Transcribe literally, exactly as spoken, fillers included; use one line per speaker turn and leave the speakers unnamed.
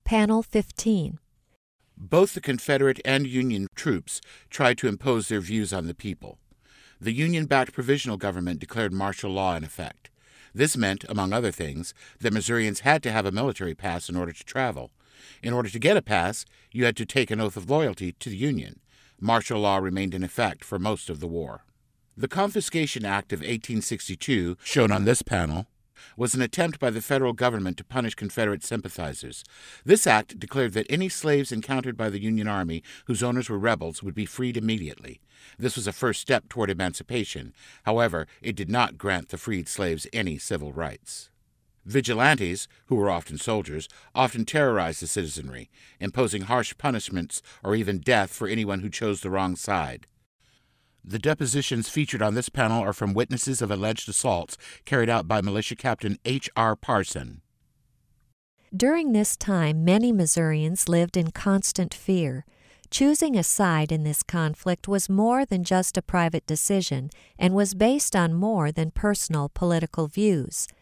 Panel fifteen.
Both the Confederate and Union troops tried to impose their views on the people. The Union-backed provisional government declared martial law in effect. This meant, among other things, that Missourians had to have a military pass in order to travel. In order to get a pass, you had to take an oath of loyalty to the Union. Martial law remained in effect for most of the war. The Confiscation Act of eighteen sixty-two, shown on this panel, was an attempt by the federal government to punish Confederate sympathizers. This act declared that any slaves encountered by the Union Army whose owners were rebels would be freed immediately. This was a first step toward emancipation. However, it did not grant the freed slaves any civil rights. Vigilantes, who were often soldiers, often terrorized the citizenry, imposing harsh punishments or even death for anyone who chose the wrong side. The depositions featured on this panel are from witnesses of alleged assaults carried out by Militia Captain H R Parson.
During this time, many Missourians lived in constant fear. Choosing a side in this conflict was more than just a private decision and was based on more than personal political views.